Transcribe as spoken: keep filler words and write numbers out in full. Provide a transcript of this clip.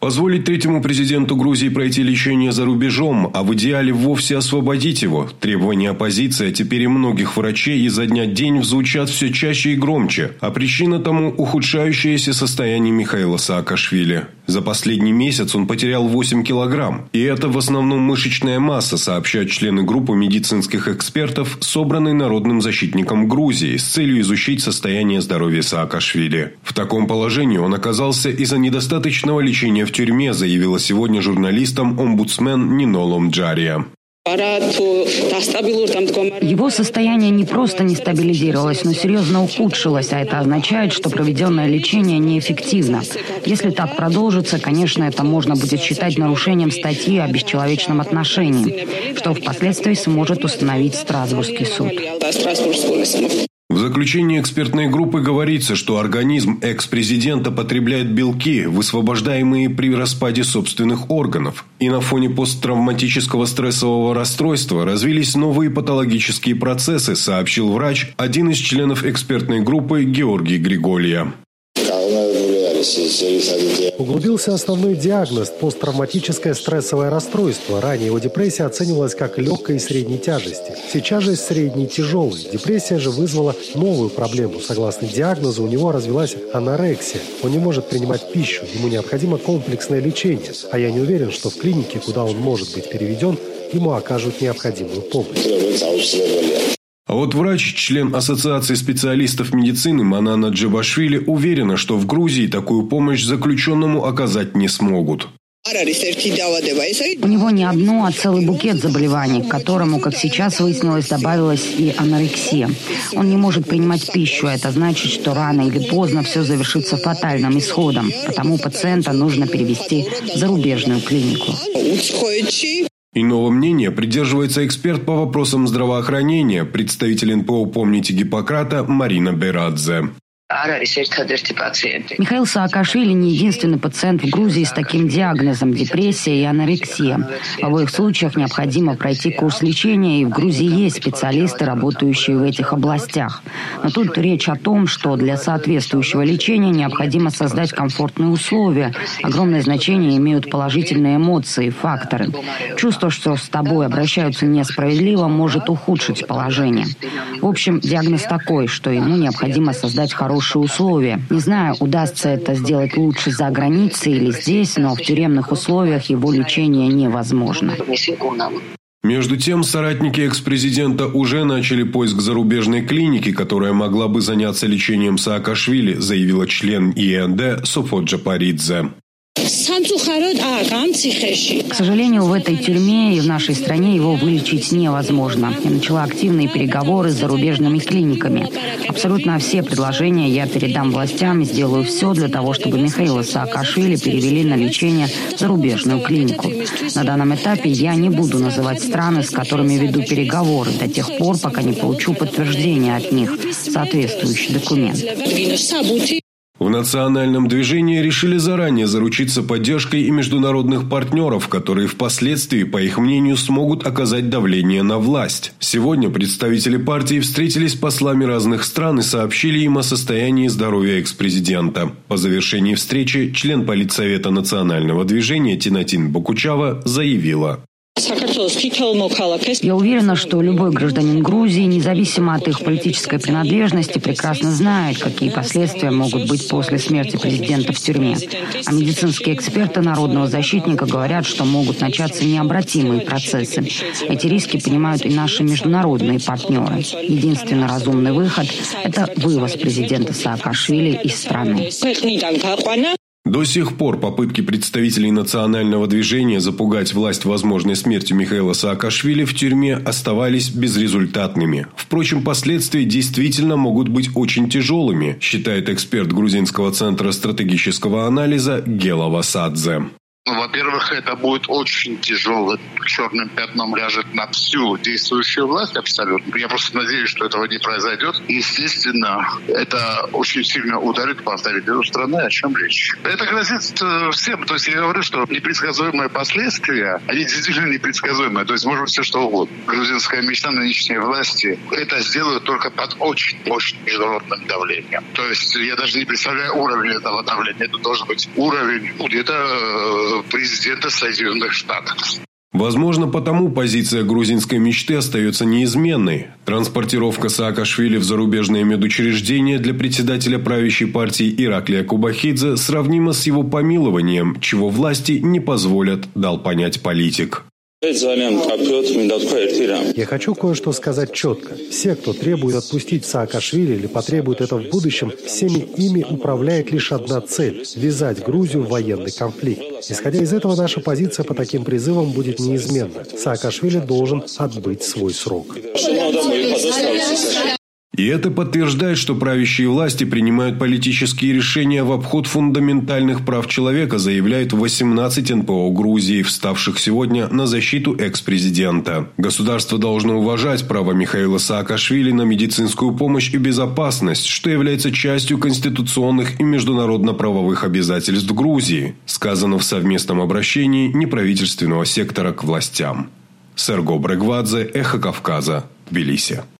Позволить третьему президенту Грузии пройти лечение за рубежом, а в идеале вовсе освободить его. Требования оппозиции, а теперь и многих врачей изо дня в день звучат все чаще и громче. А причина тому – ухудшающееся состояние Михаила Саакашвили. За последний месяц он потерял восемь килограмм. И это в основном мышечная масса, сообщают члены группы медицинских экспертов, собранной Народным защитником Грузии, с целью изучить состояние здоровья Саакашвили. В таком положении он оказался из-за недостаточного лечения в тюрьме, заявила сегодня журналистам омбудсмен Ниноло Мджария. Его состояние не просто не стабилизировалось, но серьезно ухудшилось, а это означает, что проведенное лечение неэффективно. Если так продолжится, конечно, это можно будет считать нарушением статьи о бесчеловечном отношении, что впоследствии сможет установить Страсбургский суд. В заключении экспертной группы говорится, что организм экс-президента потребляет белки, высвобождаемые при распаде собственных органов. И на фоне посттравматического стрессового расстройства развились новые патологические процессы, сообщил врач, один из членов экспертной группы Георгий Григолья. Углубился основной диагноз – посттравматическое стрессовое расстройство. Ранее его депрессия оценивалась как легкой и средней тяжести. Сейчас же средней тяжелой. Депрессия же вызвала новую проблему. Согласно диагнозу, у него развилась анорексия. Он не может принимать пищу, ему необходимо комплексное лечение. А я не уверен, что в клинике, куда он может быть переведен, ему окажут необходимую помощь. А вот врач, член Ассоциации специалистов медицины Манана Джебашвили уверена, что в Грузии такую помощь заключенному оказать не смогут. У него не одно, а целый букет заболеваний, к которому, как сейчас выяснилось, добавилась и анорексия. Он не может принимать пищу, а это значит, что рано или поздно все завершится фатальным исходом. Потому пациента нужно перевести в зарубежную клинику. Иного мнения придерживается эксперт по вопросам здравоохранения, представитель эн пэ о «Помните Гиппократа» Марина Берадзе. Михаил Саакашвили не единственный пациент в Грузии с таким диагнозом – депрессия и анорексия. В обоих случаях необходимо пройти курс лечения, и в Грузии есть специалисты, работающие в этих областях. Но тут речь о том, что для соответствующего лечения необходимо создать комфортные условия. Огромное значение имеют положительные эмоции, факторы. Чувство, что с тобой обращаются несправедливо, может ухудшить положение. В общем, диагноз такой, что ему необходимо создать хорошие Хорошие условия. Не знаю, удастся это сделать лучше за границей или здесь, но в тюремных условиях его лечение невозможно. Между тем, соратники экс-президента уже начали поиск зарубежной клиники, которая могла бы заняться лечением Саакашвили, заявила член и эн дэ Софо Джапаридзе. К сожалению, в этой тюрьме и в нашей стране его вылечить невозможно. Я начала активные переговоры с зарубежными клиниками. Абсолютно все предложения я передам властям и сделаю все для того, чтобы Михаила Саакашвили перевели на лечение в зарубежную клинику. На данном этапе я не буду называть страны, с которыми веду переговоры, до тех пор, пока не получу подтверждение от них, соответствующий документ. В национальном движении решили заранее заручиться поддержкой и международных партнеров, которые впоследствии, по их мнению, смогут оказать давление на власть. Сегодня представители партии встретились с послами разных стран и сообщили им о состоянии здоровья экс-президента. По завершении встречи член Политсовета национального движения Тинатин Бокучава заявила: Я уверена, что любой гражданин Грузии, независимо от их политической принадлежности, прекрасно знает, какие последствия могут быть после смерти президента в тюрьме. А медицинские эксперты Народного защитника говорят, что могут начаться необратимые процессы. Эти риски понимают и наши международные партнеры. Единственный разумный выход – это вывоз президента Саакашвили из страны. До сих пор попытки представителей национального движения запугать власть возможной смертью Михаила Саакашвили в тюрьме оставались безрезультатными. Впрочем, последствия действительно могут быть очень тяжелыми, считает эксперт грузинского центра стратегического анализа Гела Васадзе. Ну, во-первых, это будет очень тяжело. Черным пятном ляжет на всю действующую власть абсолютно. Я просто надеюсь, что этого не произойдет. Естественно, это очень сильно ударит по авторитету страны, о чем речь. Это грозит всем. То есть я говорю, что непредсказуемые последствия, они действительно непредсказуемые. То есть может быть все что угодно. Грузинская мечта нынешней власти это сделают только под очень мощным международным давлением. То есть я даже не представляю уровень этого давления. Это должен быть уровень где-то президента Соединенных Штатов. Возможно, потому позиция грузинской мечты остается неизменной. Транспортировка Саакашвили в зарубежные медучреждения для председателя правящей партии Ираклия Кубахидзе сравнима с его помилованием, чего власти не позволят, дал понять политик. Я хочу кое-что сказать четко. Все, кто требует отпустить Саакашвили или потребует этого в будущем, всеми ими управляет лишь одна цель – ввязать Грузию в военный конфликт. Исходя из этого, наша позиция по таким призывам будет неизменна. Саакашвили должен отбыть свой срок. И это подтверждает, что правящие власти принимают политические решения в обход фундаментальных прав человека, заявляют восемнадцать эн пэ о Грузии, вставших сегодня на защиту экс-президента. Государство должно уважать право Михаила Саакашвили на медицинскую помощь и безопасность, что является частью конституционных и международно-правовых обязательств Грузии, сказано в совместном обращении неправительственного сектора к властям. Серго Брегвадзе, Эхо Кавказа, Тбилиси.